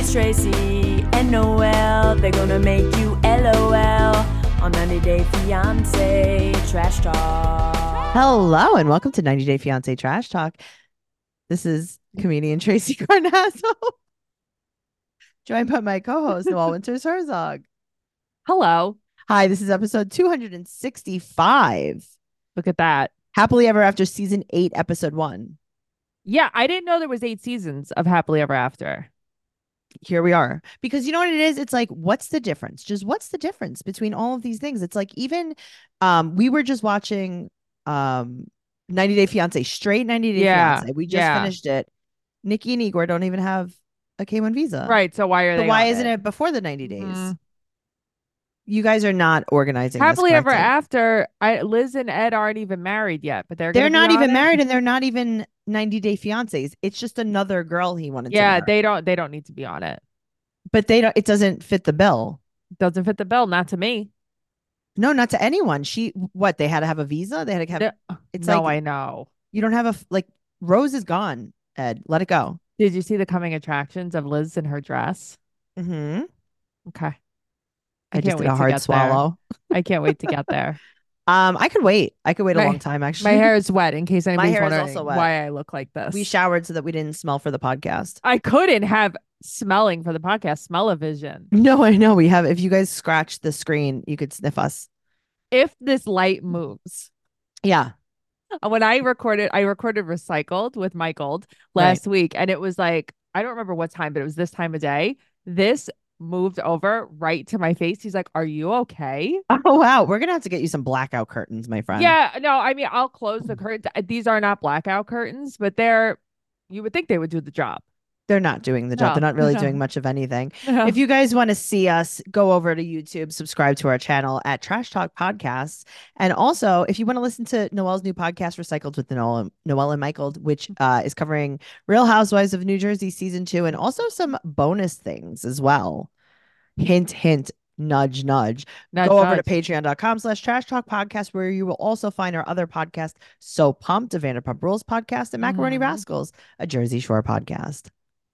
It's Tracy and Noel. They're gonna make you LOL on 90 Day Fiance Trash Talk. Hello and welcome to 90 Day Fiance Trash Talk. This is comedian Tracy Carnazzo, joined by my co-host Noel Winters Herzog. Hello. Hi, this is episode 265. Look at that. Happily Ever After season 8, episode 1. Yeah, I didn't know there was 8 seasons of Happily Ever After. Here we are. Because you know what it is? It's like, what's the difference? Just what's the difference between all of these things? It's like even we were just watching 90 Day Fiance, straight 90 Day Fiance. We just finished it. Nikki and Igor don't even have a K1 visa. Right. So why are they? Why isn't it before the 90 days? You guys are not organizing Happily this Ever After. Liz and Ed aren't even married yet, but they're not even married, and they're not even 90 Day Fiancés. It's just another girl he wanted to marry. They don't need to be on it. But it doesn't fit the bill. Doesn't fit the bill, not to me. No, not to anyone. They had to have a visa? They had to have I know. You don't have Rose is gone, Ed. Let it go. Did you see the coming attractions of Liz in her dress? Mm-hmm. Okay. I just did a hard swallow. I can't wait to get there. I could wait. I could wait a long time, actually. My hair is wet in case anybody's wondering also wet. why I look like this. We showered so that we didn't smell for the podcast. I couldn't have smelling for the podcast, smell-o-vision. No, I know. We have. If you guys scratch the screen, you could sniff us. If this light moves. Yeah. When I recorded Recycled with Michael last week, and it was like, I don't remember what time, but it was this time of day. This moved over right to my face. He's like, "Are you okay?" Oh wow, we're gonna have to get you some blackout curtains, my friend. Yeah, no, I mean, I'll close the curtains. These are not blackout curtains, but you would think they would do the job. They're not doing the job. No. They're not really doing much of anything. No. If you guys want to see us, go over to YouTube, subscribe to our channel at Trash Talk Podcasts. And also, if you want to listen to Noel's new podcast, Recycled with Noel and Michael, which is covering Real Housewives of New Jersey season 2, and also some bonus things as well. Hint, hint, nudge, nudge. Go over to patreon.com/Trash Talk Podcast, where you will also find our other podcast, So Pumped, a Vanderpump Rules podcast, and Macaroni Rascals, a Jersey Shore podcast.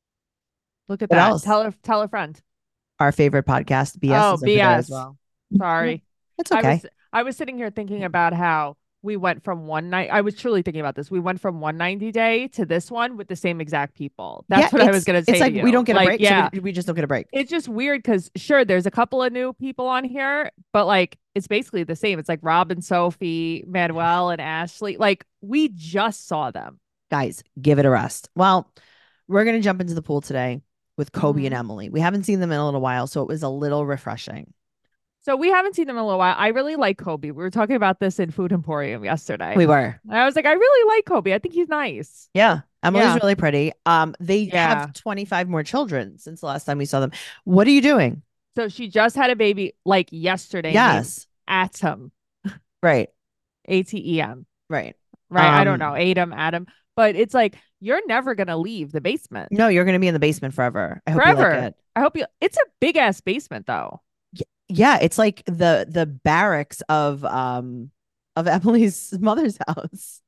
Look at that. Tell a friend. Our favorite podcast, BS. Oh, BS. As well. Sorry. It's okay. I was sitting here thinking about how we went from one night. I was truly thinking about this. We went from 190 Day to this one with the same exact people. That's what I was going to say. It's like we don't get a break. Yeah. So we just don't get a break. It's just weird because sure, there's a couple of new people on here, but like it's basically the same. It's like Rob and Sophie, Manuel and Ashley. Like we just saw them. Guys, give it a rest. Well, we're going to jump into the pool today with Kobe and Emily. We haven't seen them in a little while, so it was a little refreshing. So we haven't seen them in a little while. I really like Kobe. We were talking about this in Food Emporium yesterday. We were. I was like, I really like Kobe. I think he's nice. Yeah. Emily's really pretty. They have 25 more children since the last time we saw them. What are you doing? So she just had a baby like yesterday. Yes. Atem. Right. ATEM. Right. I don't know. Adam. But it's like, you're never going to leave the basement. No, you're going to be in the basement forever. I hope you like it. I hope you. It's a big ass basement though. Yeah. It's like the barracks of Emily's mother's house.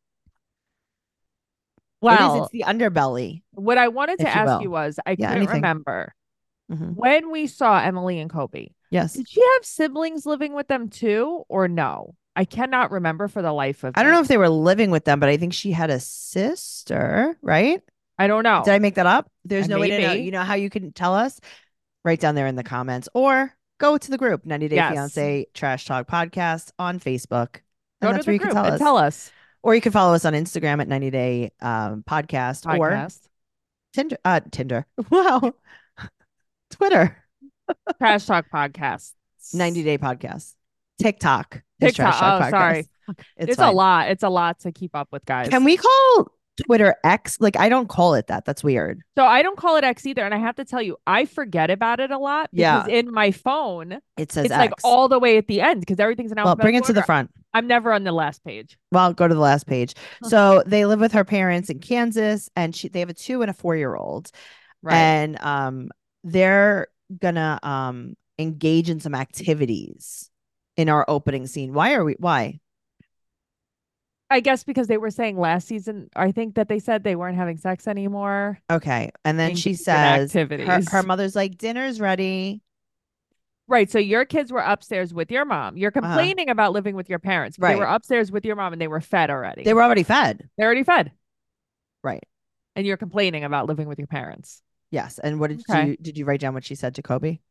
Well, it's the underbelly. What I wanted to ask you was, I couldn't remember when we saw Emily and Kobe. Yes. Did she have siblings living with them too, or no? I cannot remember for the life of me. I don't know if they were living with them, but I think she had a sister, right? I don't know. Did I make that up? There's no way to know. You know how you can tell us? Write down there in the comments or go to the group 90 Day Fiance Trash Talk Podcast on Facebook. Go to the group and tell us. Or you can follow us on Instagram at 90 Day Podcast or Tinder. Wow. Twitter. Trash Talk Podcast. 90 Day Podcast. TikTok. Sorry. It's a lot. It's a lot to keep up with, guys. Can we call Twitter X? Like, I don't call it that. That's weird. So I don't call it X either. And I have to tell you, I forget about it a lot because in my phone, it says it's X. like all the way at the end because everything's an alphabetical Well, bring it to the front. I'm never on the last page. Well, go to the last page. So they live with her parents in Kansas, and they have a 2 and a 4-year-old. Right. And they're gonna engage in some activities in our opening scene. Why? I guess because they were saying last season, I think that they said they weren't having sex anymore. Okay. And then she Engaged in says her activities. mother's like, dinner's ready. Right. So your kids were upstairs with your mom. You're Uh-huh. complaining about living with your parents, but they were Right. upstairs with your mom and they were fed already. They were already fed. They're already fed. Right. And you're complaining about living with your parents. Yes. And what Okay. did you write down what she said to Kobe?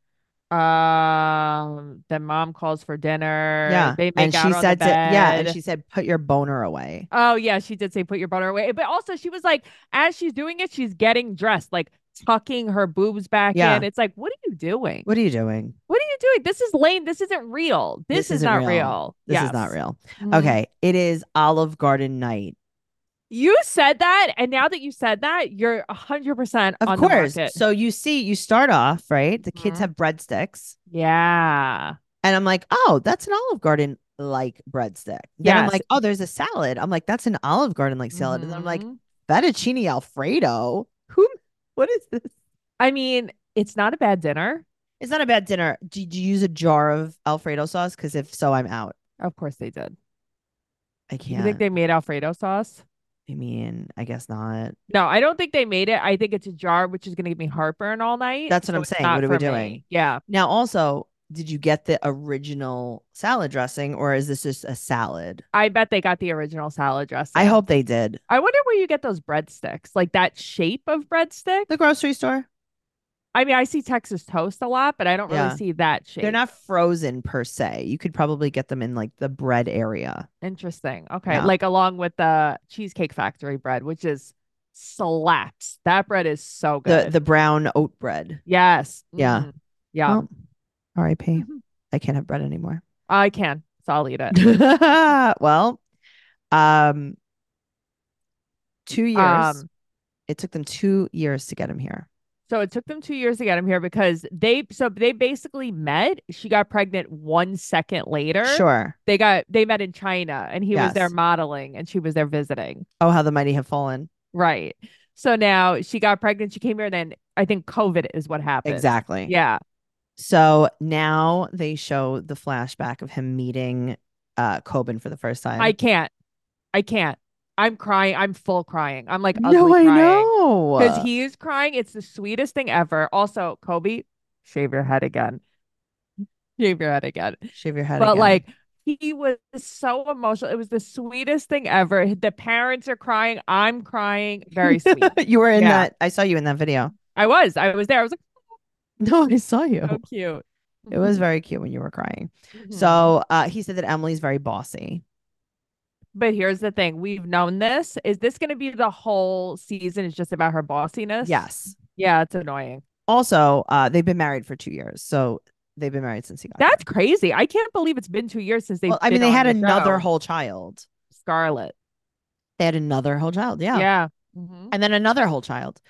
Then mom calls for dinner. Yeah. They And make out she on the said and bed. she said, put your boner away. Oh yeah, she did say put your butter away. But also she was like, as she's doing it, she's getting dressed, like tucking her boobs back in. Yeah. It's like, what are you doing? What are you doing? What are you doing? This is lame. This isn't real. This is isn't not real. real. This is Yes. not real. Mhm. Okay. It is Olive Garden night. You said that, and now that you said that, you're 100% Of on the course. market. So you start off, right? The kids Mhm. have breadsticks. Yeah. And I'm like, oh, that's an Olive Garden like breadstick. Then I'm Yes. like, oh, there's a salad. I'm like, that's an Olive Garden like salad. And then I'm like, Mhm. fettuccine Alfredo. What is this? I mean, it's not a bad dinner. It's not a bad dinner. Did you use a jar of Alfredo sauce? Because if so, I'm out. Of course they did. I You think can't. they made Alfredo sauce? I mean, I guess not. No, I don't think they made it. I think it's a jar, which is going to give me heartburn all night. That's what So I'm it's saying. not What are we for me. doing? Yeah. Now, also, did you get the original salad dressing or is this just a salad? I bet they got the original salad dressing. I hope they did. I wonder where you get those breadsticks, like that shape of breadstick. The grocery store. I mean, I see Texas toast a lot, but I don't really Yeah. see that shape. They're not frozen per se. You could probably get them in like the bread area. Interesting. Okay. Yeah. Like along with the Cheesecake Factory bread, which is slaps. That bread is so good. The brown oat bread. Yes. Yeah. Mhm. Yeah. Well, R.I.P. I can't have bread anymore. I can. So I'll eat it. Well, 2 years. Um, It took them 2 years to get him here. So it took them 2 years to get him here because they basically met. She got pregnant 1 second later. Sure. They met in China and he was there Yes. modeling and she was there visiting. Oh, how the mighty have fallen. Right. So now she got pregnant. She came here and then I think COVID is what happened. Exactly. Yeah. So now they show the flashback of him meeting Coben for the first time. I can't. I'm crying. I'm full crying. I'm like No, ugly I crying. know. Because he is crying. It's the sweetest thing ever. Also, Kobe, shave your head again. Shave your head again. Shave your head But again. like he was so emotional. It was the sweetest thing ever. The parents are crying. I'm crying. Very sweet. You were in Yeah. that. I saw you in that video. I was there. I was like, No, I saw you. so cute. It was very cute when you were crying. Mhm. So he said that Emily's very bossy. But here's the thing. We've known this. Is this going to be the whole season? Is just about her bossiness? Yes. Yeah, it's annoying. Also, they've been married for 2 years. So they've been married since he got That's here. crazy. I can't believe it's been 2 years since they've Well, I mean, been they had on the another show. whole child. Scarlett. They had another whole child. Yeah. Yeah. Mhm. And then another whole child.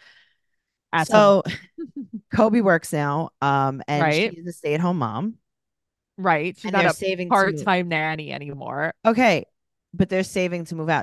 At So Kobe works now. And Right. she's a stay-at-home mom. Right. She's And not they're a saving to move. part-time nanny anymore. Okay. But they're saving to move out.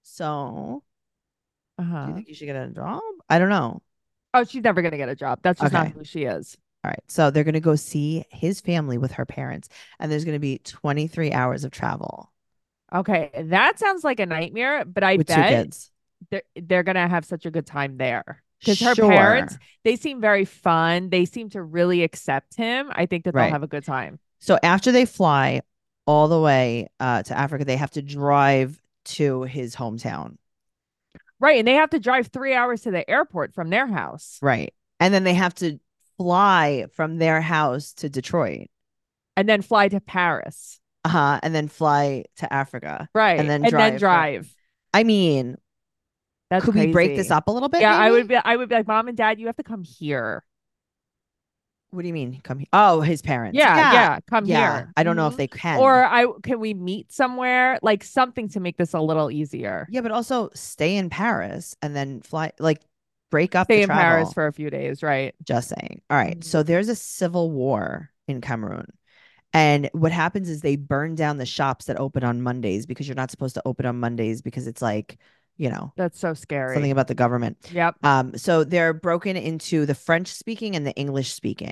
So do you Uh-huh. think you should get a job? I don't know. Oh, she's never gonna get a job. That's just not Okay. who she is. All right. So they're going to go see his family with her parents. And there's going to be 23 hours of travel Okay, that sounds like a nightmare, but I with 2 bet kids. they're gonna have such a good time there. Because her Sure. parents, they seem very fun. They seem to really accept him. I think that they'll Right. have a good time. So after they fly all the way to Africa, they have to drive to his hometown. Right. And they have to drive 3 hours to the airport from their house. Right. And then they have to fly from their house to Detroit. And then fly to Paris. And then fly to Africa. Right. And then and then drive. drive. I mean, That's could we break this crazy. up a little bit? Yeah, I maybe? would be like, Mom and Dad, you have to come here. What do you mean? Come here? Oh, his parents. Yeah, come Yeah. here. I don't know if Mhm. they can. Or can we meet somewhere? Like something to make this a little easier. Yeah, but also stay in Paris and then fly, like break up Stay the in travel. Paris for a few days, right? Just saying. All right. Mhm. So there's a civil war in Cameroon. And what happens is they burn down the shops that open on Mondays because you're not supposed to open on Mondays because it's like, That's so scary. something about the government. Yep. So they're broken into the French speaking and the English speaking.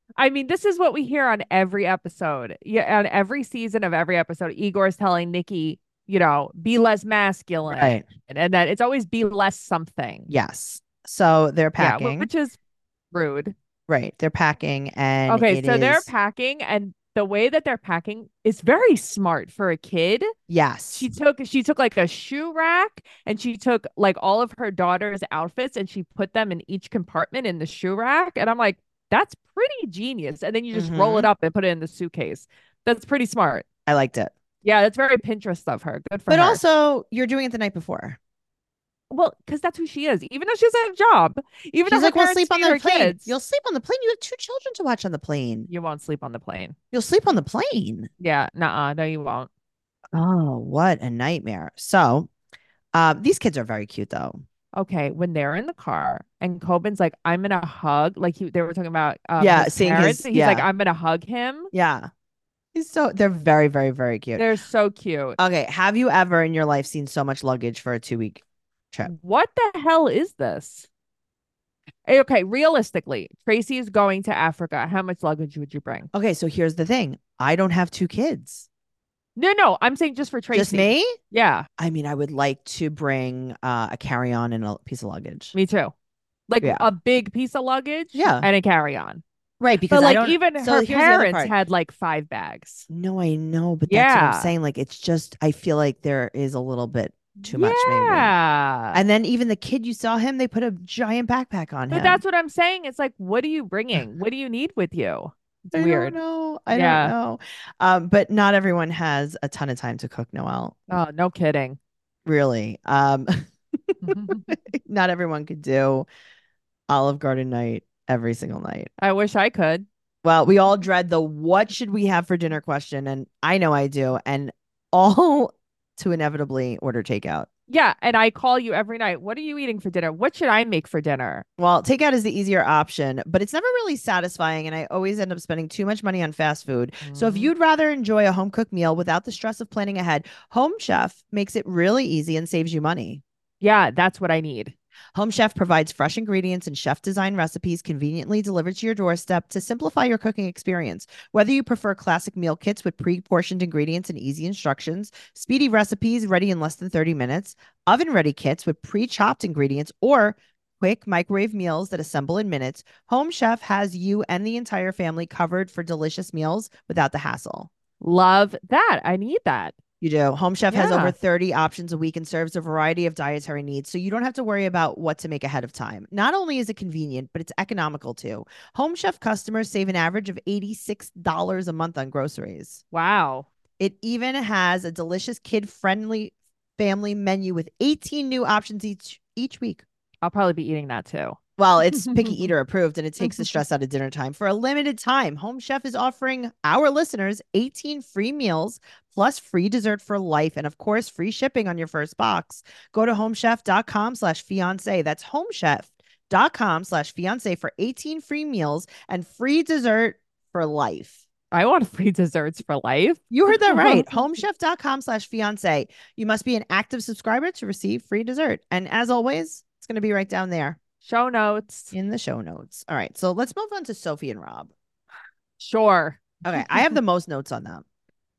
I mean, this is what we hear on every episode. Yeah, on every season of every episode, Igor's telling Nikki, be less masculine. Right. And that it's always be less something. Yes. So they're Yeah, packing. which is rude. Right. They're packing and Okay, it so they're is packing, and the way that they're packing is very smart for a kid. yes. She took like a shoe rack, and she took like all of her daughter's outfits, and she put them in each compartment in the shoe rack. And I'm like, that's pretty genius. And then you just roll it up and put it in the suitcase. That's pretty smart. I liked it. Yeah, that's very Pinterest of her. Good for But her. also, you're doing it the night before. Well, because that's who she is. Even though she doesn't have a job, even She's though her like, we'll parents sleep on feed her the plane. kids, You'll sleep on the plane. You have 2 children to watch on the plane. you won't sleep on the plane. You'll sleep on the plane. Yeah, nuh-uh. No, you won't. Oh, what a nightmare. So, these kids are very cute though. Okay, when they're in the car and Coben's like, I'm gonna hug, like they were talking about Yeah, his seeing parents, his- and he's like, yeah. I'm gonna hug him. Yeah. They're very, very, very cute. They're so cute. Okay. Have you ever in your life seen so much luggage for a 2-week trip? What the hell is this? Okay, realistically, Tracy is going to Africa. How much luggage would you bring? Okay. So here's the thing. I don't have 2 kids. No, I'm saying just for Tracy. Just me? Yeah, I mean, I would like to bring a carry-on and a piece of luggage. me too. Like Yeah. a big piece of luggage, Yeah. and a carry-on. Right. Because But I like don't even so her here's the other parents part. had like 5 bags. No, I know, but that's what Yeah. I'm saying. Like, it's just, I feel like there is a little bit too much, maybe. Yeah. And then even the kid you saw him, they put a giant backpack on But him. that's what I'm saying. It's like, what are you bringing? What do you need with you? It's I weird. don't know. I Yeah. don't know. But not everyone has a ton of time to cook, Noelle. Oh, no kidding. Really. Not everyone could do Olive Garden night every single night. I wish I could. Well, we all dread the what should we have for dinner question, and I know I do, and all to inevitably order takeout. Yeah. And I call you every night. What are you eating for dinner? What should I make for dinner? Well, takeout is the easier option, but it's never really satisfying, and I always end up spending too much money on fast food. So if Mhm. you'd rather enjoy a home cooked meal without the stress of planning ahead, Home Chef makes it really easy and saves you money. Yeah, that's what I need. Home Chef provides fresh ingredients and chef design recipes conveniently delivered to your doorstep to simplify your cooking experience. Whether you prefer classic meal kits with pre-portioned ingredients and easy instructions, speedy recipes ready in less than 30 minutes, oven-ready kits with pre-chopped ingredients, or quick microwave meals that assemble in minutes, Home Chef has you and the entire family covered for delicious meals without the hassle. Love that. I need that. You do. Home Chef has Yeah. over 30 options a week and serves a variety of dietary needs, so you don't have to worry about what to make ahead of time. Not only is it convenient, but it's economical too. Home Chef customers save an average of $86 a month on groceries. Wow. It even has a delicious kid-friendly family menu with 18 new options each week. I'll probably be eating that too. Well, it's picky eater approved, and it takes the stress out of dinner time. For a limited time, Home Chef is offering our listeners 18 free meals plus free dessert for life. And of course, free shipping on your first box. Go to homechef.com/fiance. That's homechef.com/fiance for 18 free meals and free dessert for life. I want free desserts for life. You heard that right. Homechef.com/fiance. You must be an active subscriber to receive free dessert. And as always, it's going to be right down there Show notes. in the show notes. All right. So let's move on to Sophie and Rob. Sure. Okay. I have the most notes on them.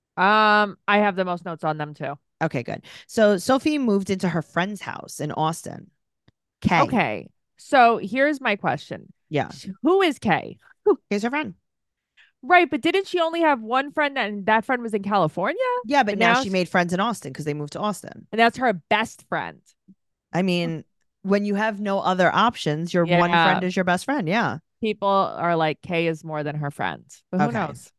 I have the most notes on them too. Okay, good. So Sophie moved into her friend's house in Austin. Kay. Okay. So here's my question. Yeah. Who is Kay? Here's her friend. Right, but didn't she only have one friend and that friend was in California? Yeah, but And now now she she- made friends in Austin because they moved to Austin. And that's her best friend. I mean, when you have no other options, your one Yeah. friend is your best friend. Yeah. People are like, Kay is more than her friend. But who Okay. knows?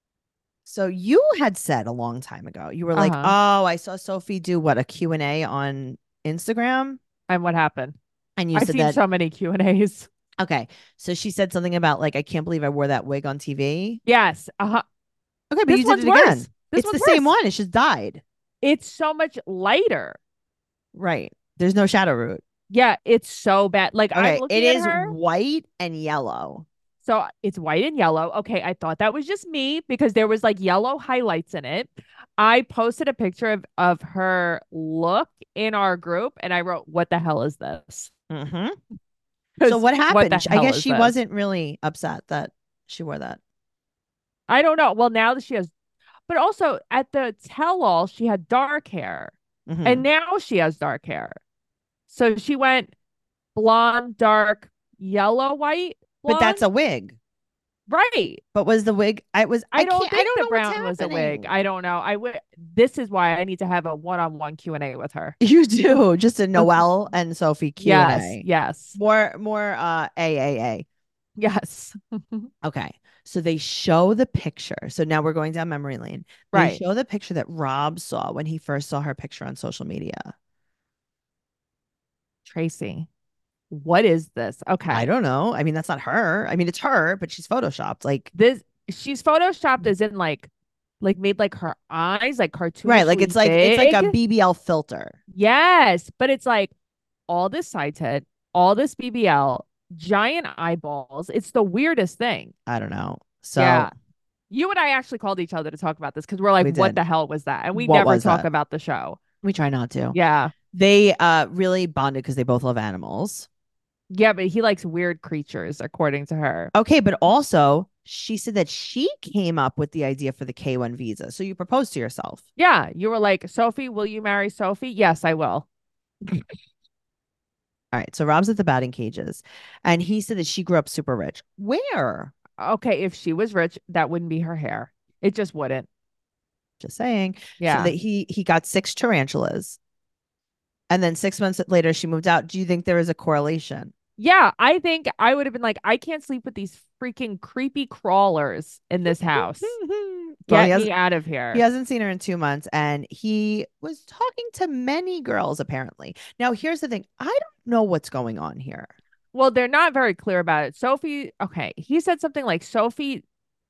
So you had said a long time ago, you were like, Uh-huh. oh, I saw Sophie do what, a Q&A on Instagram? And what happened? And you I've said seen that. so many Q&As. Okay. So she said something about like, I can't believe I wore that wig on TV. Yes. Uh-huh. Okay, but This you did one's it again. worse. This It's the one's same worse. one. It's just dyed. It's so much lighter. Right. There's no shadow root. Yeah, it's so bad. Like Okay. I'm looking It at is her. white and yellow. So it's white and yellow. Okay, I thought that was just me because there was like yellow highlights in it. I posted a picture of her look in our group and I wrote, "What the hell is this?" Mm-hmm. 'Cause So what happened? the I hell guess is she this? wasn't really upset that she wore that. I don't know. Well, now that she has, but also at the tell-all, she had dark hair, and Mhm. now she has dark hair. So she went blonde, dark, yellow, white, But that's blonde. a wig. Right. But was the wig? I I don't I think don't the know what's brown was a wig. happening. I don't know. I would. This is why I need to have a one-on-one Q&A with her. You do just a Noelle and Sophie Q and Yes. A. Yes. More AAA. Yes. Okay. So they show the picture. So now we're going down memory lane. They Right. show the picture that Rob saw when he first saw her picture on social media. Tracy, what is this? I Okay. don't know. I mean, that's not her. I mean, it's her, but she's photoshopped. Like, This she's photoshopped as in like made like her eyes like right. cartoonishly It's like big. a BBL filter. Yes, but it's like all this side tit, all this BBL, giant eyeballs. It's the weirdest thing. I don't know. So Yeah. You and I actually called each other to talk about this because we're like, we what did. the hell was that? And we What never was talk that? about the show. We try not to. Yeah. They really bonded because they both love animals. Yeah, but he likes weird creatures, according to her. Okay, but also she said that she came up with the idea for the K1 visa. So you proposed to yourself. Yeah. You were like, Sophie, will you marry Sophie? Yes, I will. All right. So Rob's at the batting cages and he said that she grew up super rich. Where? Okay, if she was rich, that wouldn't be her hair. It just wouldn't. Just saying. So Yeah. that he got 6 tarantulas. And then 6 months later she moved out. Do you think there is a correlation? Yeah, I think I would have been like, I can't sleep with these freaking creepy crawlers in this house. Well, Get me out of he here. hasn't seen her in 2 months and he was talking to many girls apparently. Now, here's the thing. I don't know what's going on here. Well, they're not very clear about it. Sophie, okay, he said something like Sophie,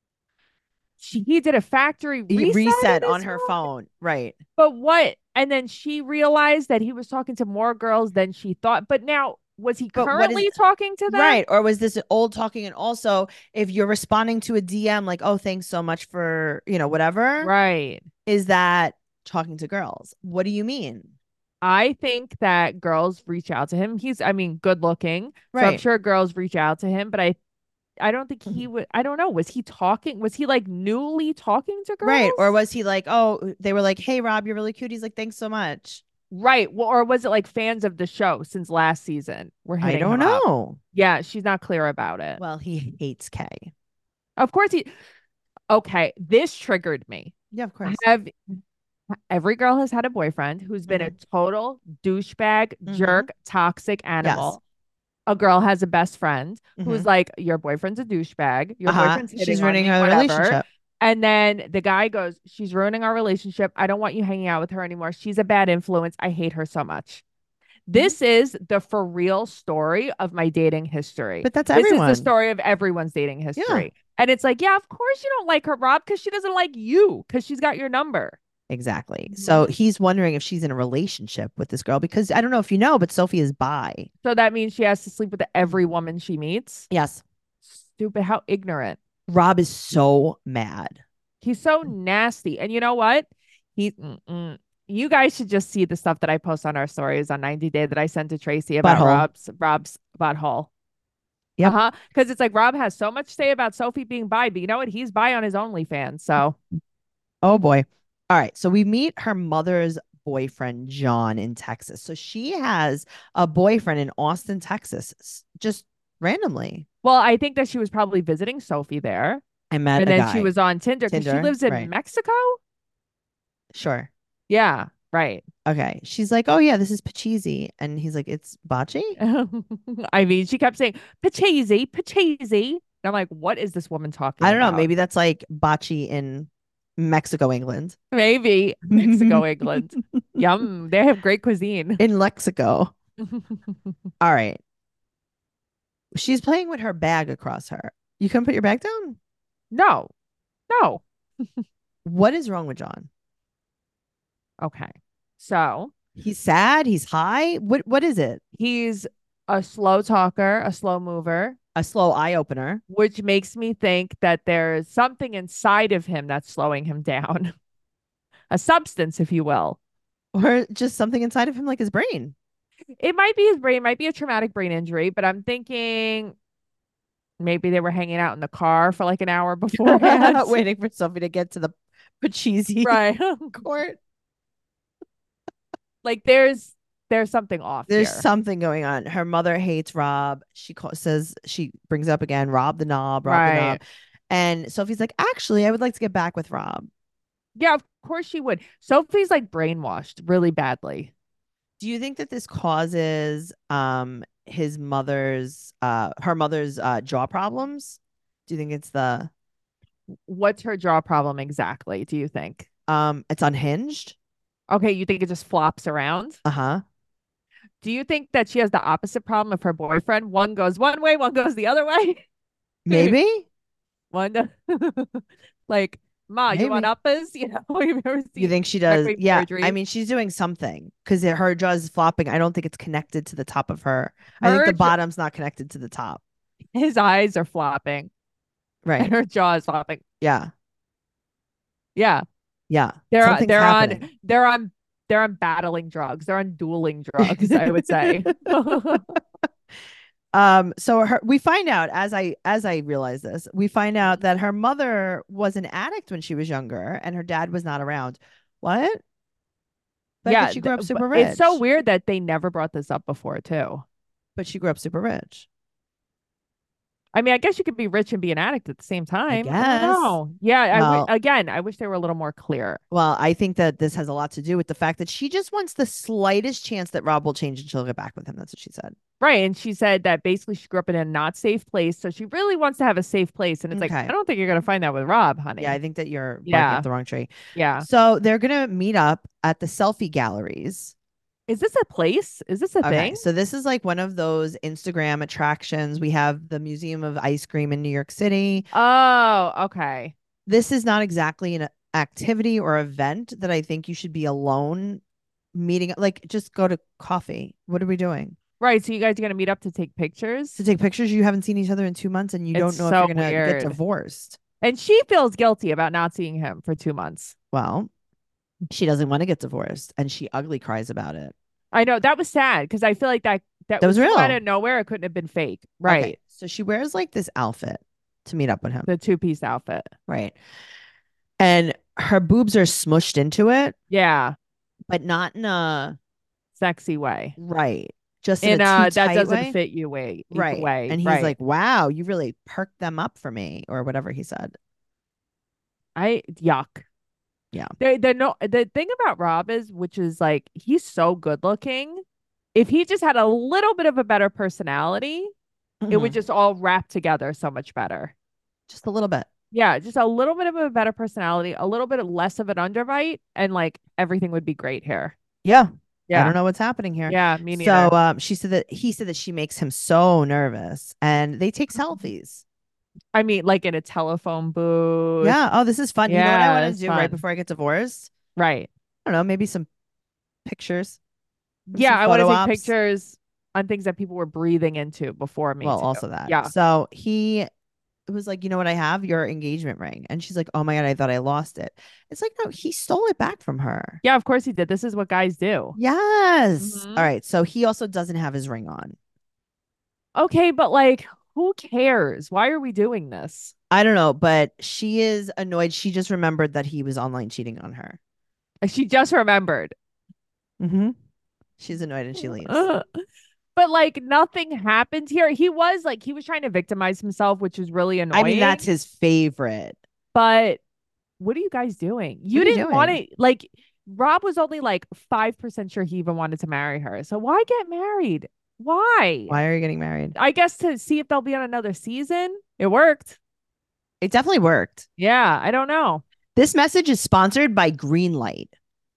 he did a factory He reset reset in on his her phone. phone. Right. But what? And then she realized that he was talking to more girls than she thought. But now, was he But what is currently talking to them? right? Or was this old talking? And also, if you're responding to a DM like, oh, thanks so much for, whatever, Right. is that talking to girls? What do you mean? I think that girls reach out to him. He's, I mean, good looking. So I'm Right. sure girls reach out to him, but I don't think he Mhm. would. I don't know. Was he talking? Was he like newly talking to girls? Right. Or was he like, oh, they were like, hey, Rob, you're really cute. He's like, thanks so much. Right. Well, or was it like fans of the show since last season were I hitting don't him up? know. Yeah, she's not clear about it. Well, he hates Kay. Of course he. Okay, this triggered me. Yeah, of course. Have every girl has had a boyfriend who's been a total douchebag, jerk, toxic animal. A girl has a best friend who's like, your boyfriend's a douchebag. Your boyfriend's hitting She's on ruining me, her whatever. relationship. And then the guy goes, she's ruining our relationship. I don't want you hanging out with her anymore. She's a bad influence. I hate her so much. This is the for real story of my dating history. But that's This is everyone. the story of everyone's dating history. Yeah. And it's like, yeah, of course you don't like her, Rob, because she doesn't like you, because she's got your number. Exactly. So he's wondering if she's in a relationship with this girl because I don't know if you know, but Sophie is bi. So that means she has to sleep with every woman she meets. Yes. Stupid. How ignorant. Rob is so mad. He's so nasty. And you know what? You guys should just see the stuff that I post on our stories on 90 Day that I sent to Tracy about Butthole. Rob's butthole. Yep. Because it's like Rob has so much to say about Sophie being bi, but you know what? He's bi on his OnlyFans. So Oh boy. All right. So we meet her mother's boyfriend, John, in Texas. So she has a boyfriend in Austin, Texas, just randomly. well, I think that she was probably visiting Sophie there. I met And a then guy. she was on Tinder because she Tinder, lives in right. Mexico. Sure. Yeah, right. Okay. She's like, oh, yeah, this is Pachisi. And he's like, it's Bachi? I mean, she kept saying, Pachisi, Pachisi. And I'm like, what is this woman talking I don't know. about? Maybe that's like Bachi in Mexico, England. Maybe Mexico, England. Yum. They have great cuisine. In Lexico. All right. She's playing with her bag across her. You can put your bag down? No. What is wrong with John? Okay. So He's sad. He's high. What is it? he's a slow talker, a slow mover, A slow eye opener. which makes me think that there's something inside of him that's slowing him down. A substance, if you will. Or just something inside of him like his brain. It might be his brain, might be a traumatic brain injury, but I'm thinking Maybe they were hanging out in the car for like an hour beforehand. Waiting for Sophie to get to the Pachisi Right. court. Like there's something off There's here. something going on. Her mother hates Rob. Says she brings up again, Rob the knob, Rob the knob. Right. And Sophie's like, actually, I would like to get back with Rob. Yeah, of course she would. Sophie's like brainwashed really badly. Do you think that this causes his mother's her mother's jaw problems? Do you think it's the What's her jaw problem exactly, do you think? it's unhinged? Okay, you think it just flops around? Uh-huh. Do you think that she has the opposite problem of her boyfriend? One goes one way, one goes the other way. Maybe? One like, Ma, you want Maybe. uppers? You know, you've ever You seen think she Sex does? Rape Yeah. Surgery? I mean, she's doing something because her jaw is flopping. I don't think it's connected to the top of her. I think Her the bottom's not connected to the top. his eyes are flopping and Right. her jaw is flopping. Yeah. Yeah. Yeah. They're Something's they're happening. on they're on they're on battling drugs. They're on dueling drugs, I would say. So we find out as I realize this, we find out that her mother was an addict when she was younger and her dad was not around. What? But Yeah, she grew up super but it's so rich. weird that they never brought this up before, too. But she grew up super rich. I mean, I guess you could be rich and be an addict at the same time. I don't guess. know. Yeah, Well- again, I wish they were a little more clear. Well, I think that this has a lot to do with the fact that she just wants the slightest chance that Rob will change and she'll get back with him. That's what she said. Right. And she said that basically she grew up in a not safe place. So she really wants to have a safe place. And it's like, Okay. I don't think you're going to find that with Rob, honey. Yeah, I think that you're barking Yeah. up the wrong tree. Yeah. So they're gonna meet up at the selfie galleries. Is this a place? Is this a Okay, thing? so this is like one of those Instagram attractions. We have the Museum of Ice Cream in New York City. Oh, okay. This is not exactly an activity or event that I think you should be alone meeting. Like, just go to coffee. What are we doing? Right. So you guys are going to meet up to take pictures? To take pictures? You haven't seen each other in 2 months and you don't It's know if so you're gonna get weird. divorced. And she feels guilty about not seeing him for 2 months. Well, she doesn't want to get divorced and she ugly cries about it. I know that was sad because I feel like that was so real. out of nowhere. It couldn't have been fake. Right. Okay, so she wears like this outfit to meet up with him. The 2-piece outfit. Right. And her boobs are smushed into it, Yeah. but not in a Sexy way. right. Just In in a too that tight doesn't way. fit you way. Right. Way. And he's right. like, wow, you really perked them up for me, or whatever he said. Yuck. Yeah. The thing about Rob is, which is like, he's so good looking. If he just had a little bit of a better personality, it would Mhm. just all wrap together so much better. Just a little bit. Yeah, just a little bit of a better personality, a little bit less of an underbite, and like everything would be great here. Yeah. Yeah. I don't know what's happening here. Yeah, me neither. So he said that she makes him so nervous and they take selfies. I mean, like in a telephone booth. Yeah. Oh, this is fun. You know what I Yeah, want it's to do right fun. before I get divorced? Right. I don't know, maybe some pictures. Yeah, some I want to photo take ops. pictures on things that people were breathing into before me. Well, too. also that. Yeah. So he was like, you know what I have? Your engagement ring. And she's like, oh my God, I thought I lost it. It's like, no, he stole it back from her. Yeah, of course he did. This is what guys do. Yes. Mhm. All right. So he also doesn't have his ring on. Okay, but like, who cares? Why are we doing this? I don't know, but she is annoyed. She just remembered that he was online cheating on her. She just remembered. Mm-hmm. She's annoyed and she leaves. But like nothing happened here. He was trying to victimize himself, which is really annoying. I mean, that's his favorite. But what are you guys doing? You What are you didn't want doing? to like Rob was only like 5% sure he even wanted to marry her. So why get married? Why? Why are you getting married? I guess to see if they'll be on another season. It worked. It definitely worked. Yeah, I don't know. This message is sponsored by Greenlight.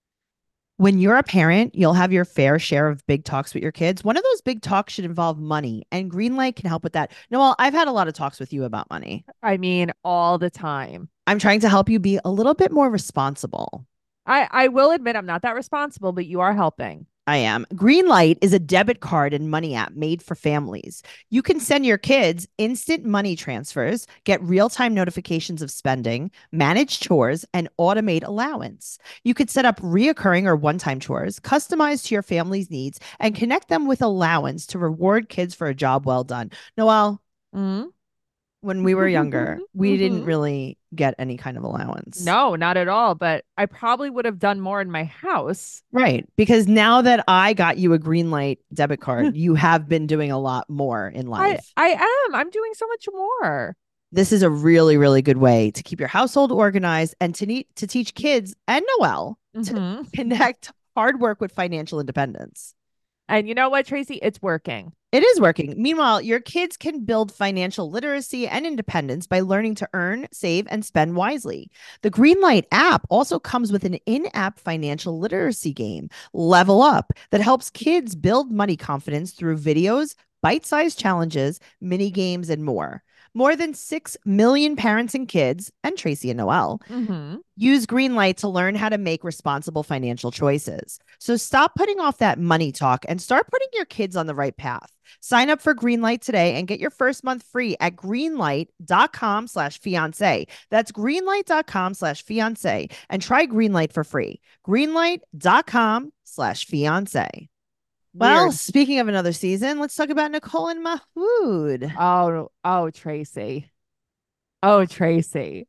When you're a parent, you'll have your fair share of big talks with your kids. One of those big talks should involve money, and Greenlight can help with that. Noelle, I've had a lot of talks with you about money. I mean, all the time. I'm trying to help you be a little bit more responsible. I will admit I'm not that responsible, but you are helping. I am. Greenlight is a debit card and money app made for families. You can send your kids instant money transfers, get real-time notifications of spending, manage chores, and automate allowance. You could set up reoccurring or one-time chores, customized to your family's needs, and connect them with allowance to reward kids for a job well done. Noelle, Mm-hmm. when we were younger, we didn't Mhm. really get any kind of allowance. No, not at all. But I probably would have done more in my house. Right. Because now that I got you a green light debit card, you have been doing a lot more in life. I am. I'm doing so much more. This is a really, really good way to keep your household organized and to teach kids and Noelle to Mhm. connect hard work with financial independence. And you know what, Tracy? It's working. It is working. Meanwhile, your kids can build financial literacy and independence by learning to earn, save, and spend wisely. The Greenlight app also comes with an in-app financial literacy game, Level Up, that helps kids build money confidence through videos, bite-sized challenges, mini games, and more. More than 6 million parents and kids, and Tracy and Noelle, Mm-hmm. use Greenlight to learn how to make responsible financial choices. So stop putting off that money talk and start putting your kids on the right path. Sign up for Greenlight today and get your first month free at greenlight.com/fiance. That's greenlight.com/fiance and try Greenlight for free. Greenlight.com/fiance. Well, Weird. speaking of another season, let's talk about Nicole and Mahmoud. Oh, Tracy. Oh, Tracy.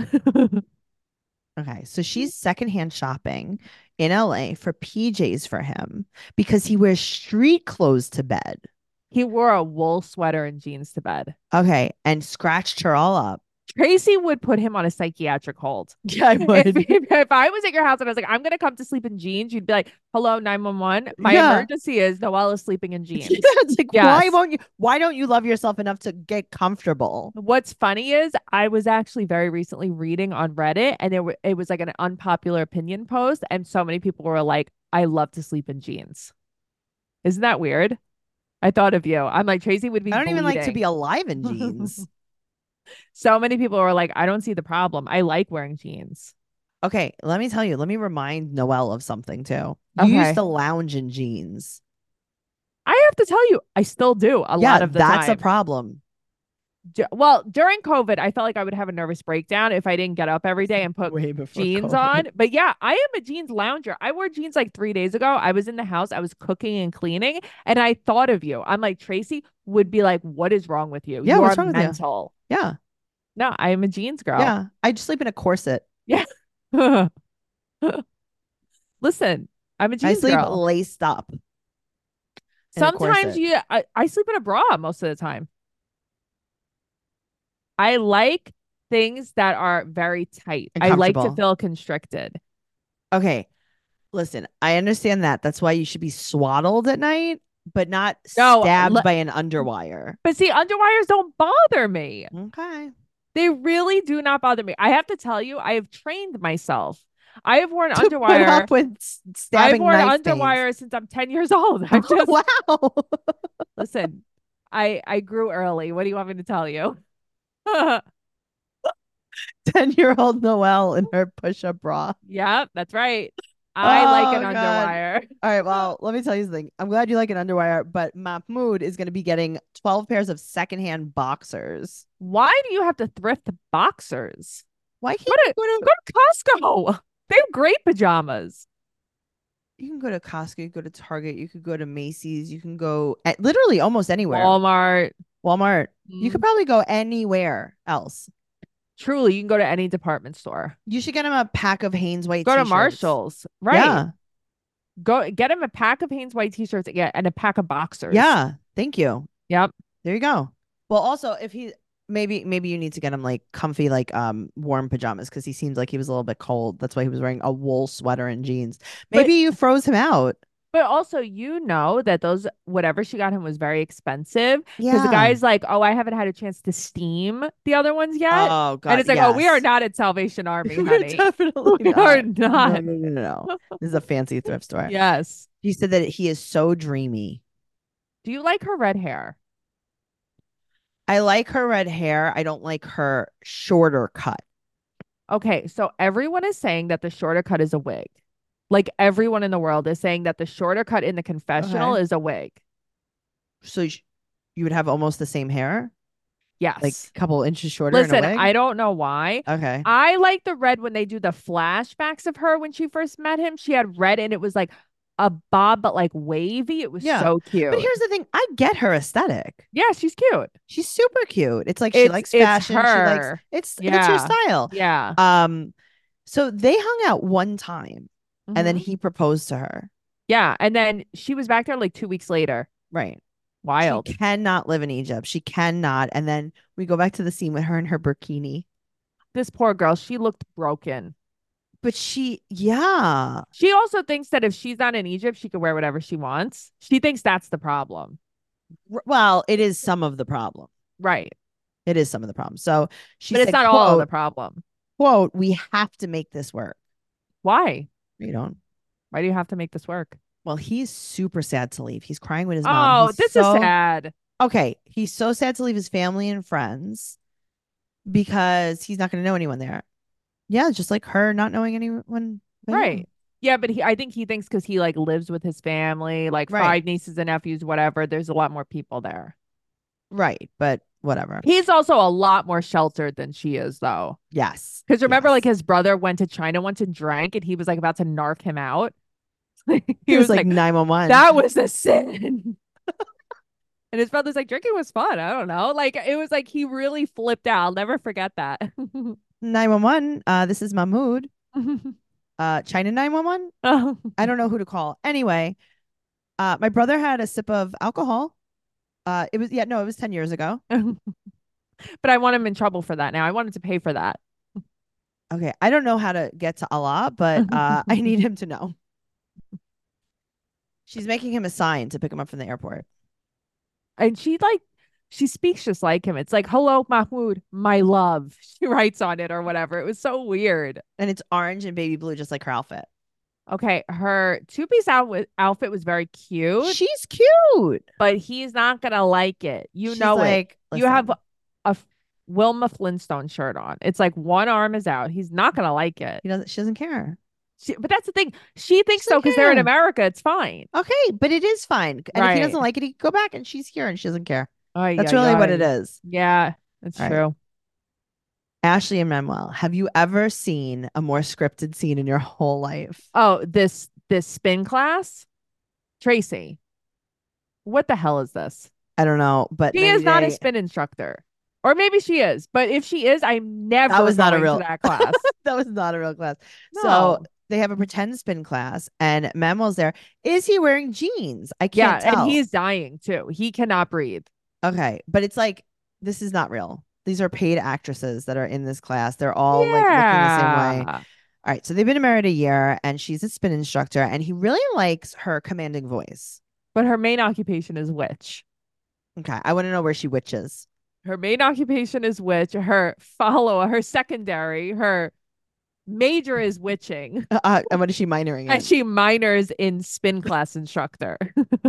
Okay, so she's secondhand shopping in LA for PJs for him because he wears street clothes to bed. He wore a wool sweater and jeans to bed. Okay, and scratched her all up. Tracy would put him on a psychiatric hold. Yeah, I If I was at your house and I was like, I'm going to come to sleep in jeans, you'd be like, hello, 911. My Yeah. emergency is Noelle is sleeping in jeans. Yeah, it's like, Yes. why don't you love yourself enough to get comfortable? What's funny is I was actually very recently reading on Reddit and it was like an unpopular opinion post. And so many people were like, I love to sleep in jeans. Isn't that weird? I thought of you. I'm like, Tracy would be I don't even like to bleeding. be alive in jeans. So many people were like, I don't see the problem. I like wearing jeans. Okay, let me tell you, let me remind Noelle of something too. You Okay. used to lounge in jeans. I have to tell you, I still do a lot of the that's time. a problem. Well, during COVID, I felt like I would have a nervous breakdown if I didn't get up every day and put Way before jeans COVID. on. But yeah, I am a jeans lounger. I wore jeans like 3 days ago. I was in the house, I was cooking and cleaning, and I thought of you. I'm like, Tracy would be like, what is wrong with you? Yeah, You what's are wrong with you? mental. Yeah. No, I am a jeans girl. Yeah. I just sleep in a corset. Yeah. Listen, I'm a I jeans sleep girl. laced up. in a Sometimes corset. I sleep in a bra most of the time. I like things that are very tight. And I like to comfortable. feel constricted. Okay. Listen, I understand that. That's why you should be swaddled at night, but not No, stabbed by an underwire. But see, underwires don't bother me. Okay. They really do not bother me. I have to tell you, I have trained myself. I have worn To put underwire. up with I've stabbing worn knife underwire since I'm 10 years old. I stains. just Wow. listen. I grew early. What do you want me to tell you? 10-year-old Noelle in her push-up bra. Yeah, that's right. I like an Oh, God. underwire. All right, well, let me tell you something. I'm glad you like an underwire, but Mahmoud is going to be getting 12 pairs of secondhand boxers. Why do you have to thrift boxers? Why can't Go you to, go to Costco. They have great pajamas. You can go to Costco, you can go to Target, you could go to Macy's, you can go at literally almost anywhere. Walmart. You could probably go anywhere else. Truly, you can go to any department store. You should get him a pack of Hanes white Go to t-shirts. Marshall's. Right. Yeah. Go get him a pack of Hanes white t-shirts and a pack of boxers. Yeah. Thank you. Yep. There you go. Well, also if he maybe you need to get him like comfy, like warm pajamas because he seemed like he was a little bit cold. That's why he was wearing a wool sweater and jeans. Maybe you froze him out. But also, you know that those whatever she got him was very expensive. Because the Yeah. guy's like, oh, I haven't had a chance to steam the other ones yet. Oh God. And it's like, oh, we are not at Salvation Army, We're honey. definitely We not. are not. No. This is a fancy thrift store. Yes. She said that he is so dreamy. Do you like her red hair? I like her red hair. I don't like her shorter cut. Okay, so everyone is saying that the shorter cut is a wig. Like everyone in the world is saying that the shorter cut in the confessional Okay. is a wig. So you would have almost the same hair, Yes. like a couple inches shorter. Listen, in a wig? I don't know why. Okay. I like the red when they do the flashbacks of her when she first met him. She had red and it was like a bob, but like wavy. It was Yeah. so But cute. here's the thing, I get her aesthetic. Yeah, she's cute. She's super cute. It's like she likes It's fashion. She likes her. it's her Yeah. style. Yeah. So they hung out one time and then Mhm. he proposed to her. Yeah. And then she was back there like 2 weeks later. Right. Wild. She cannot live in Egypt. She cannot. And then we go back to the scene with her in her burkini. This poor girl, she looked broken. But yeah. She also thinks that if she's not in Egypt, she could wear whatever she wants. She thinks that's the problem. Well, it is some of the problem. Right. It is some of the problem. So she But said, it's not all of the problem. quote, we have to make this work. Why? You don't. Why do you have to make this work? Well, he's super sad to leave. He's crying with his mom. Oh, this is sad. Okay. He's so sad to leave his family and friends because he's not going to know anyone there. Yeah, just like her not knowing anyone. Right. Yeah, but I think he thinks because he like lives with his family, like Right. 5 nieces and nephews, whatever. There's a lot more people there. Right. But whatever. He's also a lot more sheltered than she is, though. Yes. Because remember, Yes. like his brother went to China once and drank, and he was like about to narc him out. He was like 911. That was a sin. And his brother's like, drinking was fun. I don't know. Like, it was like he really flipped out. I'll never forget that. 911. This is Mahmoud. China 911. Oh. I don't know who to call. Anyway, my brother had a sip of alcohol. It was 10 years ago. But I want him in trouble for that now. I wanted to pay for that. Okay. I don't know how to get to Allah, but I need him to know. She's making him a sign to pick him up from the airport. And she speaks just like him. It's like, hello, Mahmoud, my love. She writes on it or whatever. It was so weird. And it's orange and baby blue, just like her outfit. Okay, her two-piece outfit was very cute. She's cute. But he's not going to like it. She's know like, it. You have a Wilma Flintstone shirt on. It's like one arm is out. He's not going to like it. She doesn't care. But that's the thing. She thinks so because they're in America. It's fine. Okay, but it is fine. And if he doesn't like it, he can go back and she's here and she doesn't care. That's really what it is. Yeah, it's true. Ashley and Manuel, have you ever seen a more scripted scene in your whole life? Oh, this spin class? Tracy, what the hell is this? I don't know, but she is not a spin instructor. Or maybe she is, but if she is, I'm never that was not a going real to that class. That was not a real class. No. So they have a pretend spin class and Manuel's there. Is he wearing jeans? I can't tell. And he's dying too. He cannot breathe. Okay, but it's like, this is not real. These are paid actresses that are in this class. They're all like looking the same way. All right, so they've been married a year and she's a spin instructor and he really likes her commanding voice. But her main occupation is witch. Okay, I want to know where she witches. Her main occupation is witch. Her secondary, her major is witching. And what is she minoring in? And she minors in spin class instructor.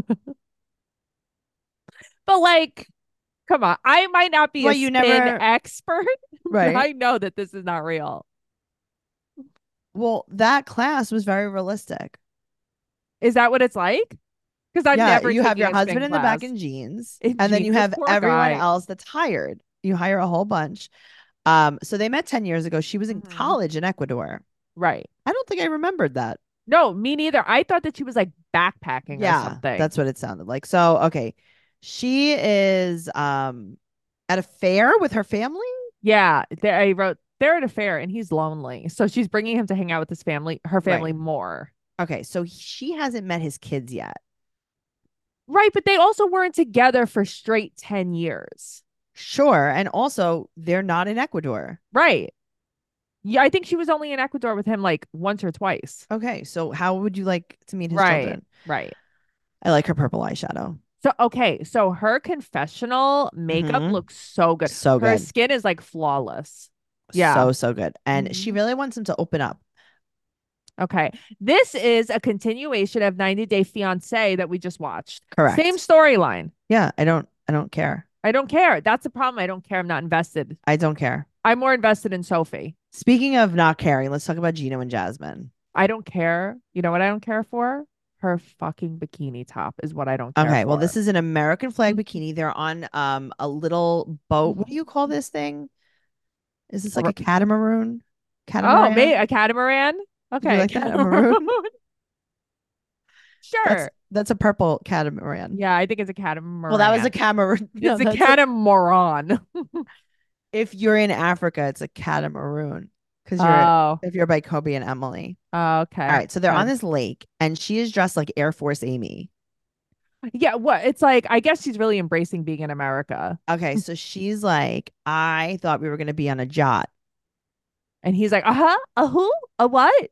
But like, come on, I might not be a spin expert, right? But I know that this is not real. Well, that class was very realistic. Is that what it's like? Because I've never. You have your husband in the back in jeans, and then you have everyone else that's hired. You hire a whole bunch. So they met 10 years ago. She was in college in Ecuador. Right. I don't think I remembered that. No, me neither. I thought that she was like backpacking or something. That's what it sounded like. So, okay. She is at a fair with her family. Yeah. I wrote, they're at a fair and he's lonely. So she's bringing him to hang out with his family, her family more. Okay. So she hasn't met his kids yet. Right. But they also weren't together for straight 10 years. Sure. And also, they're not in Ecuador. Right. Yeah, I think she was only in Ecuador with him like once or twice. Okay. So how would you like to meet his children? Right. I like her purple eyeshadow. So, okay. So her confessional makeup looks so good. So good. Her skin is like flawless. Yeah. So good. And she really wants him to open up. Okay. This is a continuation of 90 Day Fiancé that we just watched. Correct. Same storyline. Yeah. I don't care. I don't care. That's the problem. I don't care. I'm not invested. I don't care. I'm more invested in Sophie. Speaking of not caring, let's talk about Gino and Jasmine. I don't care. You know what I don't care for? Her fucking bikini top is what I don't care Okay, for. well, this is an American flag bikini. They're on a little boat. What do you call this thing? Is this like a catamaran? Oh, maybe a catamaran? Okay. You like that? A maroon? Sure. That's a purple catamaran. Yeah, I think it's a catamaran. Well, that was a catamaran. No, It's a that's catamaran. if you're in Africa, it's a catamaran because Oh, if you're by Kobe and Emily. okay. All right, so they're on Okay. this lake, and she is dressed like Air Force Amy. Yeah, what? It's like, I guess she's really embracing being in America. Okay, so she's like, I thought we were gonna be on a yacht. And he's like, uh-huh, a who? A what?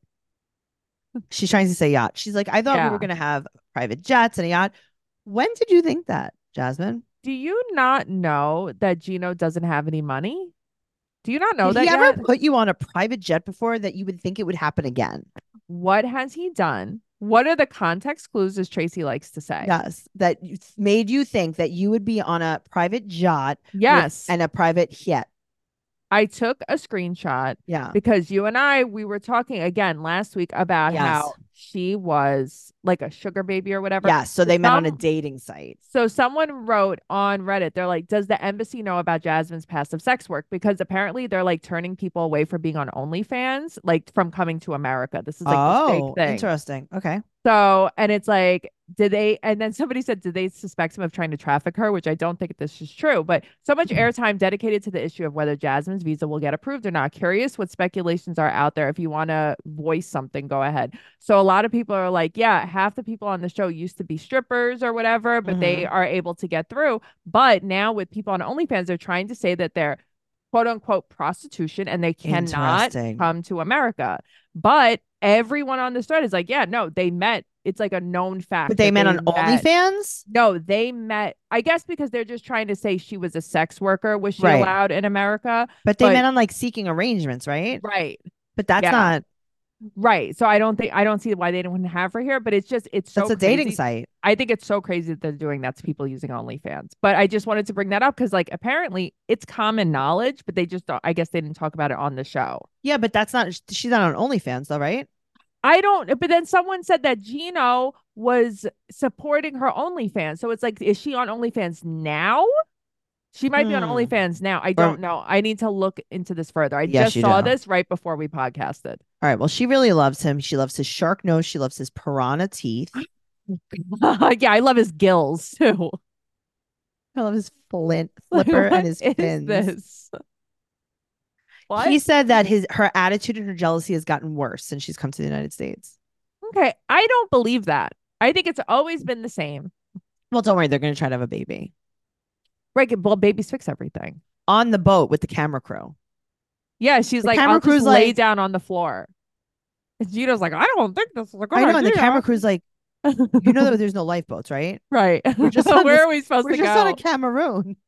She's trying to say yacht. She's like, I thought we were Yeah. gonna have private jets and a yacht. When did you think that, Jasmine? Do you not know that Gino doesn't have any money? Do you not know Did that he ever yet? put you on a private jet before that you would think it would happen again? What has he done? What are the context clues, as Tracy likes to say? Yes, that made you think that you would be on a private yacht Yes. and a private jet. I took a screenshot Yeah. because you and we were talking again last week about Yes. how she was like a sugar baby or whatever. Yeah. So they met on a Some- dating site. So someone wrote on Reddit, they're like, does the embassy know about Jasmine's passive sex work? Because apparently they're like turning people away from being on OnlyFans, like from coming to America. This is like this big thing. Interesting. Okay. So, and it's like, did they, and then somebody said, did they suspect him of trying to traffic her? Which I don't think this is true, but so much airtime dedicated to the issue of whether Jasmine's visa will get approved or not. Curious what speculations are out there. If you want to voice something, go ahead. So a lot of people are like, yeah, half the people on the show used to be strippers or whatever, but they are able to get through. But now with people on OnlyFans, they're trying to say that they're quote unquote prostitution and they cannot Interesting. come to America. But everyone on this thread is like, yeah, no, they met. It's like a known fact. But they that met on OnlyFans? No, they met, I guess, because they're just trying to say she was a sex worker. Was she Right. allowed in America? But they met on like seeking arrangements, right? Right. But that's Yeah. not, Right. So I don't see why they don't have her here, but it's so that's a dating crazy. site. I think it's so crazy that they're doing that to people using OnlyFans. But I just wanted to bring that up because like apparently it's common knowledge, but they just don't, I guess they didn't talk about it on the show. Yeah, but that's not, she's not on OnlyFans though, right? I don't, but then someone said that Gino was supporting her OnlyFans. So it's like, is she on OnlyFans now? She might be on OnlyFans now. I don't know. I need to look into this further. I Yes, just you saw do. this right before we podcasted. All right. Well, she really loves him. She loves his shark nose. She loves his piranha teeth. Yeah, I love his gills too. I love his flipper and his What is fins. this? What? He said that her attitude and her jealousy has gotten worse since she's come to the United States. Okay, I don't believe that. I think it's always been the same. Well, don't worry. They're going to try to have a baby Right, well, babies fix everything. on the boat with the camera crew. Yeah, she's The like, camera I'll crew's just lay like- down on the floor. And Gino's like, I don't think this is a good I know. And the idea." camera crew's like, you know that there's no lifeboats, right? Right. We're just on Where this- are we supposed We're to just go? on a Cameroon.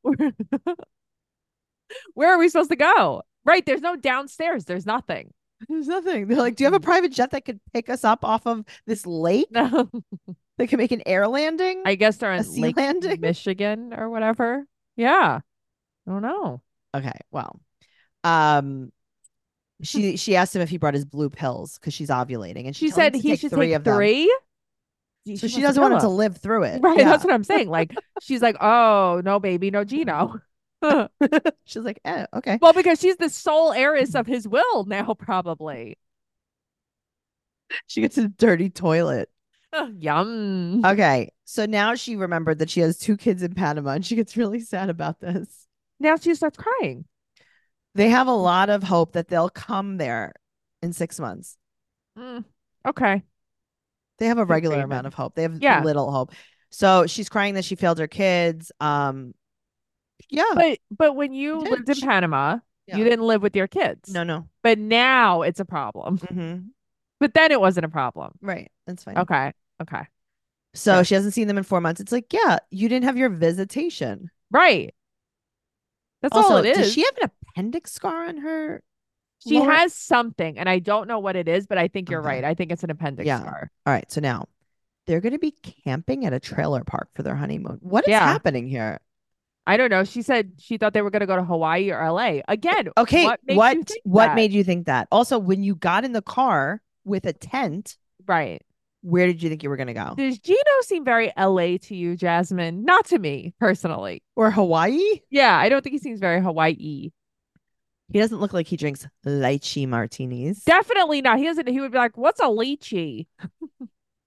Where are we supposed to go? Right. There's no downstairs. There's nothing. There's nothing. They're like, do you have a private jet that could pick us up off of this lake? No. That can make an air landing? I guess they're A in sea Lake landing? Michigan or whatever. Yeah. I don't know. Okay, well, um, she asked him if he brought his blue pills because she's ovulating, and She told him said to he take should three take of them. 3. So she doesn't want him to live through it. Right. Yeah. That's what I'm saying. Like, she's like, oh, no, baby, no Gino. She's like, okay. Well, because she's the sole heiress of his will now, probably. She gets a dirty toilet. Yum. Okay, so now she remembered that she has 2 kids in Panama, and she gets really sad about this. Now she starts crying. They have a lot of hope that they'll come there in 6 months. Okay. They have a Good regular for you, amount then. of hope. They have Yeah. little hope. So she's crying that she failed her kids. Yeah. But when you did. lived in Panama, Yeah. you didn't live with your kids. No. But now it's a problem. But then it wasn't a problem. Right. That's fine. Okay. So Yeah. she hasn't seen them in 4 months. It's like, yeah, you didn't have your visitation. Right. That's Also, all it is. does she have an appendix scar on her? She lower- has something, and I don't know what it is, but I think you're Okay. right. I think it's an appendix Yeah. scar. All right. So now they're going to be camping at a trailer park for their honeymoon. What is Yeah. happening here? I don't know. She said she thought they were going to go to Hawaii or LA. Again, Okay. what makes What you think what that? made you think that? Also, when you got in the car with a tent, Right. where did you think you were going to go? Does Gino seem very LA to you, Jasmine? Not to me personally. Or Hawaii? Yeah, I don't think he seems very Hawaii. He doesn't look like he drinks lychee martinis. Definitely not. He doesn't. He would be like, "What's a lychee?"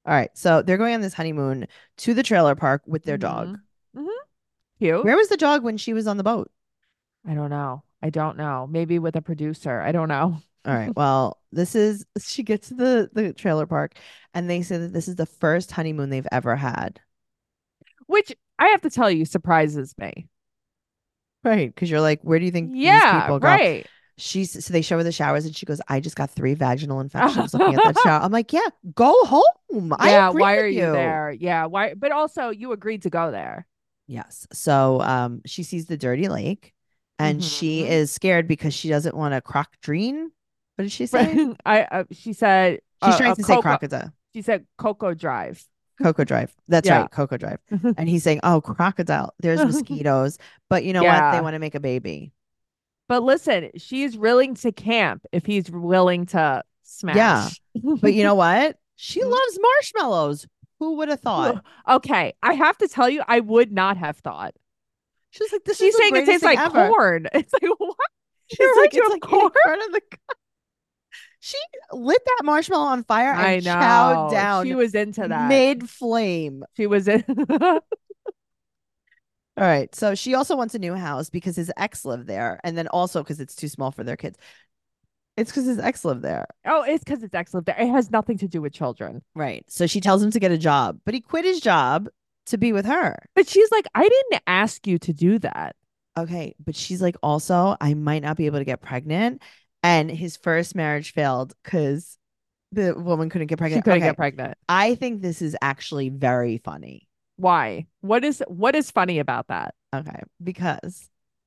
All right. So they're going on this honeymoon to the trailer park with their dog. Mm-hmm. Cute. Where was the dog when she was on the boat? I don't know. I don't know. Maybe with a producer. I don't know. All right. Well, she gets to the trailer park and they say that this is the first honeymoon they've ever had. Which I have to tell you surprises me. Right. Because you're like, where do you think these Yeah, people go? right. So they show her the showers and she goes, I just got 3 vaginal infections looking at that shower. I'm like, yeah, go home. I Yeah, agree why with are you there? Yeah, why? But also, you agreed to go there. Yes. So she sees the dirty lake and she Mm-hmm. is scared because she doesn't want to croc dream. What did she say? She said She's trying a to say Coco. crocodile. She said Coco Drive. Coco Drive. That's Yeah. right, Coco Drive. And he's saying, "Oh, crocodile. There's mosquitoes, but you know what? They Yeah. want to make a baby." But listen, she's willing to camp if he's willing to Yeah. smash. But you know what? She Hmm? loves marshmallows. Who would have thought? Okay, I have to tell you, I would not have thought. She was like, "This is She's the saying it greatest tastes thing like ever." corn. It's like, what? She's Never like, heard you "It's have like eating corn? corn on the." She lit that marshmallow on fire I and chowed know. She down was into that. mid flame. She was in. All right. So she also wants a new house because his ex lived there. And then also because it's too small for their kids. It's because his ex lived there. Oh, it's because it's excellent. It has nothing to do with children. Right. So she tells him to get a job, but he quit his job to be with her. But she's like, I didn't ask you to do that. Okay. But she's like, also, I might not be able to get pregnant. And his first marriage failed because the woman couldn't get She pregnant. couldn't Okay. get pregnant. I think this is actually very funny. Why? What is funny about that? Okay. Because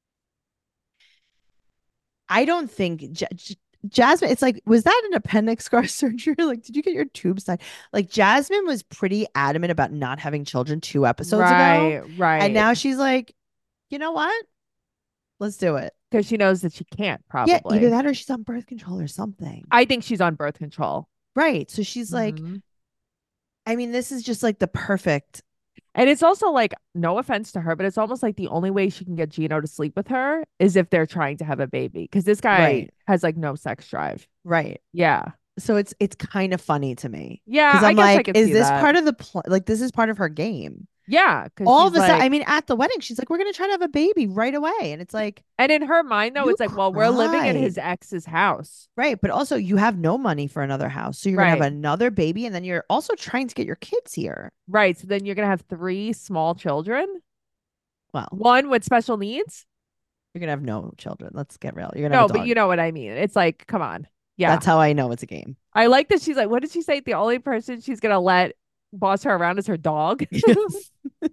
I don't think Jasmine, it's like, was that an appendix scar surgery? Like, did you get your tubes tied? Like, Jasmine was pretty adamant about not having children 2 episodes ago. Right. And now she's like, you know what? Let's do it. Because she knows that she can't Yeah, probably. either that or she's on birth control or something. I think she's on birth control. Right. So she's like, Mhm. I mean, this is just like the perfect. And it's also like, no offense to her, but it's almost like the only way she can get Gino to sleep with her is if they're trying to have a baby. Because this guy Right. has like no sex drive. Right. Yeah. So it's kind of funny to me. Yeah. Because I I'm guess I like, could is see this that. part of the like this is part of her game? Yeah. All of a sudden, like, I mean, at the wedding, she's like, we're gonna try to have a baby right away. And it's like, and in her mind, though, you it's like, well, we're living in his cried. ex's house. Right. But also you have no money for another house. So you're gonna have Right. another baby, and then you're also trying to get your kids here. Right. So then you're going to have 3 small children, Well, one with special needs. you're gonna have no children. Let's get real. You're gonna No, have a but dog. you know what I mean. It's like, come on. Yeah. That's how I know it's a game. I like that she's like, what did she say? The only person she's going to let boss her around is her dog. Yes.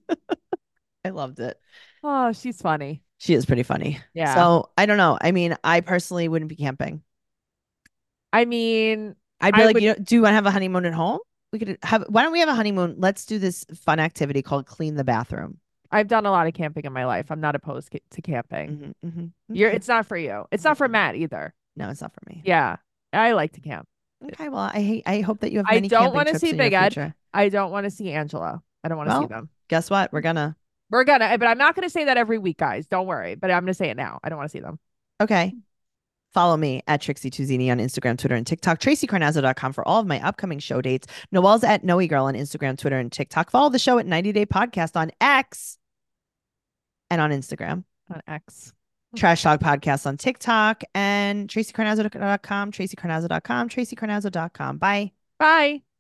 I loved it. Oh, she's funny. She is pretty funny. Yeah. So I don't know. I mean, I personally wouldn't be camping. I mean, I'd be I like, would- you know, do you want to have a honeymoon at home? We could have. Why don't we have a honeymoon? Let's do this fun activity called clean the bathroom. I've done a lot of camping in my life. I'm not opposed to camping. It's not for you. It's not for Matt either. No, it's not for me. Yeah. I like to camp. Okay, well, I hope that you have I many don't camping want to trips see in your Big Ed. future. I don't want to see Angela. I don't want to see Well, them. Guess what? We're gonna. But I'm not going to say that every week, guys. Don't worry. But I'm going to say it now. I don't want to see them. Okay. Follow me at Trixie Tuzini on Instagram, Twitter, and TikTok. TracyCarnazzo.com for all of my upcoming show dates. Noelle's at Noe Girl on Instagram, Twitter, and TikTok. Follow the show at 90 Day Podcast on X and on Instagram. On X. Trash Talk Podcast on TikTok and TracyCarnazzo.com, TracyCarnazzo.com, TracyCarnazzo.com. Bye. Bye.